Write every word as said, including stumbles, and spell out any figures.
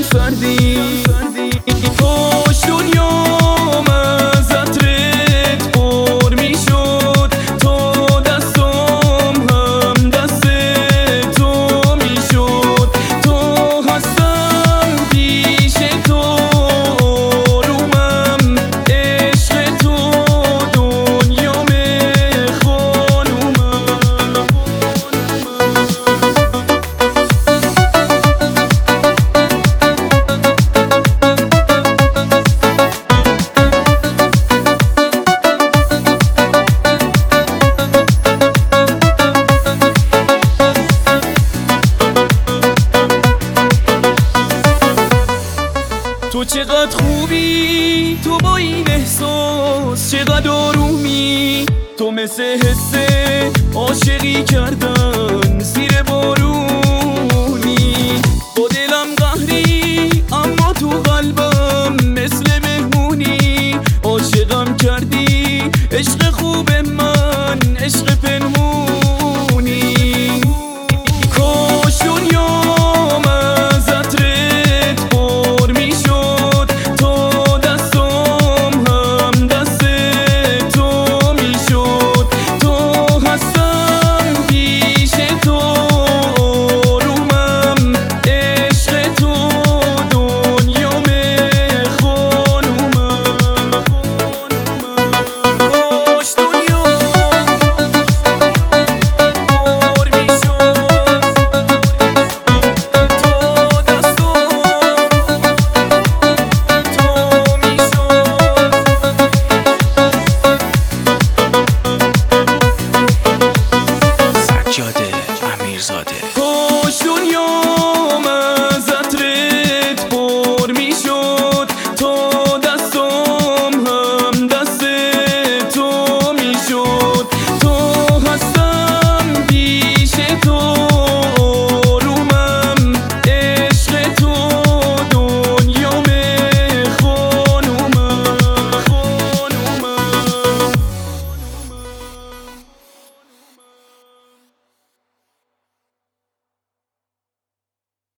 فردی کاش دنیام از عطرت پر میشد تا دستام هم دست تو میشد تا هستم پیش تو آرومم عشق تو دنیام خانومم تو چقدر خوبی، تو با این احساس چقدر آرومی، تو مثل حس عاشقی کردن زیر بارون